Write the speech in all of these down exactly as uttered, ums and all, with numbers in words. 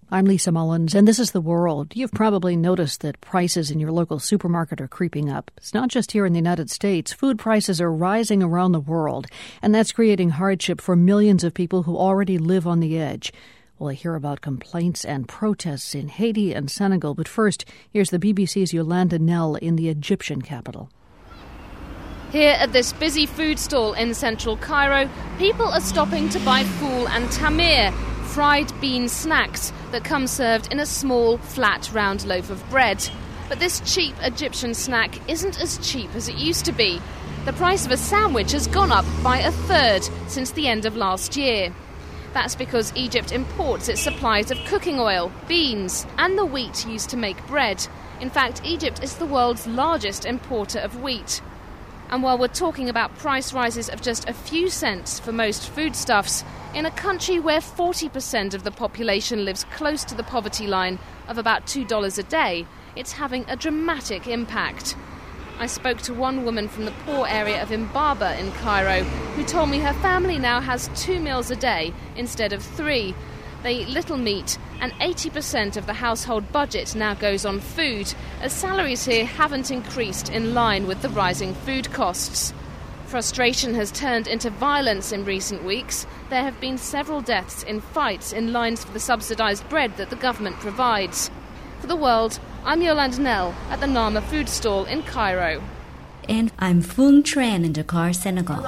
I'm Lisa Mullins, and this is The World. You've probably noticed that prices in your local supermarket are creeping up. It's not just here in the United States. Food prices are rising around the world, and that's creating hardship for millions of people who already live on the edge. We'll hear about complaints and protests in Haiti and Senegal, but first, here's the B B C's Yolanda Knell in the Egyptian capital. Here at this busy food stall in central Cairo, people are stopping to buy foul and tamir, fried bean snacks that come served in a small, flat, round loaf of bread. But this cheap Egyptian snack isn't as cheap as it used to be. The price of a sandwich has gone up by a third since the end of last year. That's because Egypt imports its supplies of cooking oil, beans, and the wheat used to make bread. In fact, Egypt is the world's largest importer of wheat. And while we're talking about price rises of just a few cents for most foodstuffs, in a country where forty percent of the population lives close to the poverty line of about two dollars a day, it's having a dramatic impact. I spoke to one woman from the poor area of Imbaba in Cairo who told me her family now has two meals a day instead of three. They eat little meat, and eighty percent of the household budget now goes on food, as salaries here haven't increased in line with the rising food costs. Frustration has turned into violence in recent weeks. There have been several deaths in fights in lines for the subsidised bread that the government provides. For The World, I'm Yolanda Knell at the Nama food stall in Cairo. And I'm Phuong Tran in Dakar, Senegal.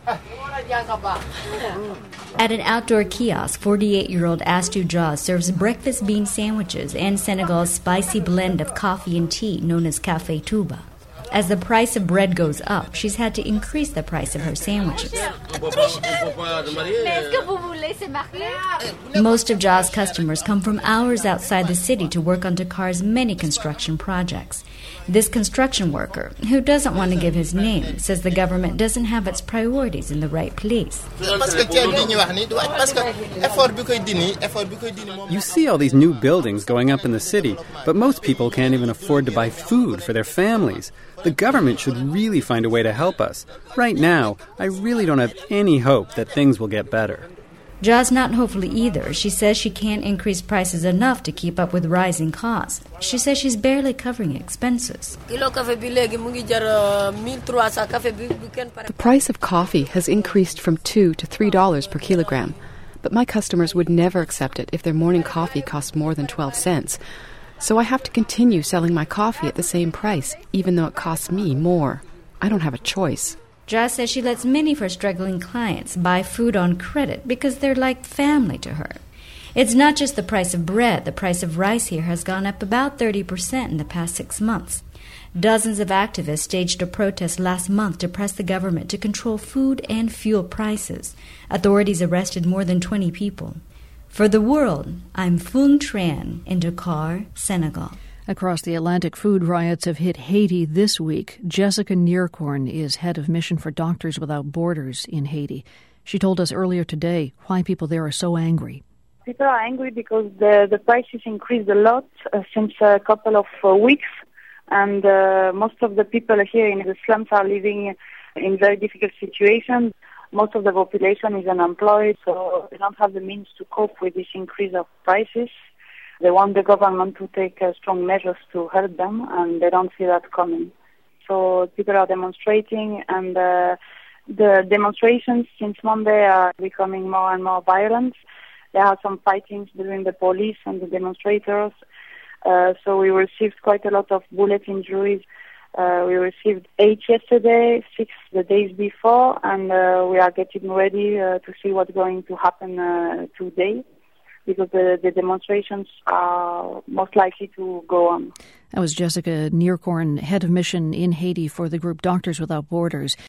At an outdoor kiosk, forty-eight-year-old Astou Dia serves breakfast bean sandwiches and Senegal's spicy blend of coffee and tea known as Café Touba. As the price of bread goes up, she's had to increase the price of her sandwiches. Most of Dia's customers come from hours outside the city to work on Dakar's many construction projects. This construction worker, who doesn't want to give his name, says the government doesn't have its priorities in the right place. You see all these new buildings going up in the city, but most people can't even afford to buy food for their families. The government should really find a way to help us. Right now, I really don't have any hope that things will get better. Dia's not hopeful either. She says she can't increase prices enough to keep up with rising costs. She says she's barely covering expenses. The price of coffee has increased from two to three dollars per kilogram, but my customers would never accept it if their morning coffee costs more than twelve cents. So I have to continue selling my coffee at the same price, even though it costs me more. I don't have a choice. Dia says she lets many of her struggling clients buy food on credit because they're like family to her. It's not just the price of bread. The price of rice here has gone up about thirty percent in the past six months. Dozens of activists staged a protest last month to press the government to control food and fuel prices. Authorities arrested more than twenty people. For The World, I'm Phuong Tran in Dakar, Senegal. Across the Atlantic, food riots have hit Haiti this week. Jessica Neerkorn is head of Mission for Doctors Without Borders in Haiti. She told us earlier today why people there are so angry. People are angry because the, the prices increased a lot uh, since a couple of uh, weeks. And uh, most of the people here in the slums are living in very difficult situations. Most of the population is unemployed, so they don't have the means to cope with this increase of prices. They want the government to take uh, strong measures to help them, and they don't see that coming. So people are demonstrating, and uh, the demonstrations since Monday are becoming more and more violent. There are some fightings between the police and the demonstrators. Uh, so we received quite a lot of bullet injuries. Uh, we received eight yesterday, six the days before, and uh, we are getting ready uh, to see what's going to happen uh, today, because the, the demonstrations are most likely to go on. That was Jessica Neerkorn, head of mission in Haiti for the group Doctors Without Borders.